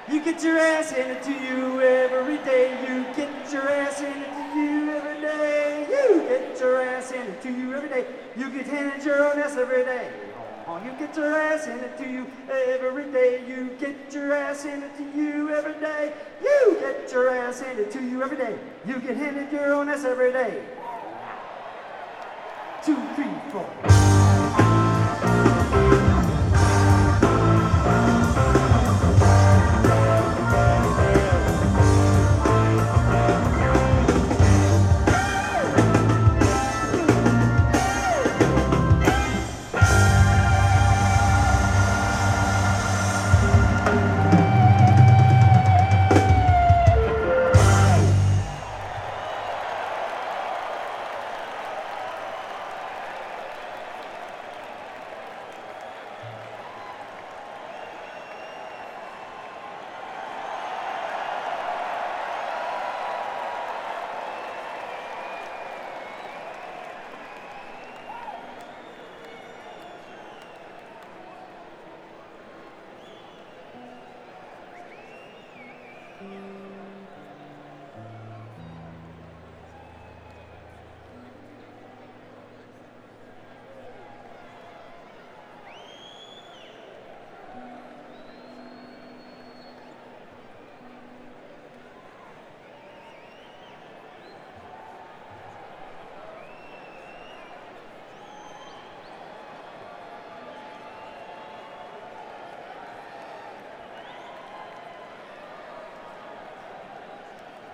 You get your ass handed to you every day. You get your ass handed to you every day. You get your ass handed to you every day. You get handed your own ass every day. Oh, you get your ass handed to you every day. You get your ass handed to you every day. You get your ass handed to you every day. You get handed your own ass every day. 2, 3, 4.